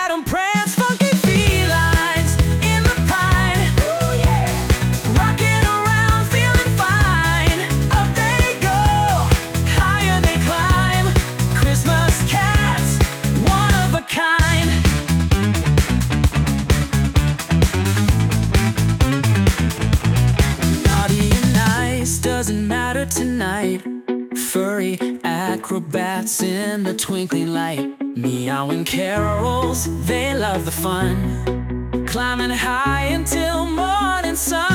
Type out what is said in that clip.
at 'em prance, funky felines in the pine. Ooh, yeah. Rocking around, feeling fine. Up they go, higher they climb. Christmas cats, one of a kind. Naughty and nice, doesn't matter tonight. Furry acrobats in the twinkling light. Meowing carols, they love the fun. Climbing high until morning sun.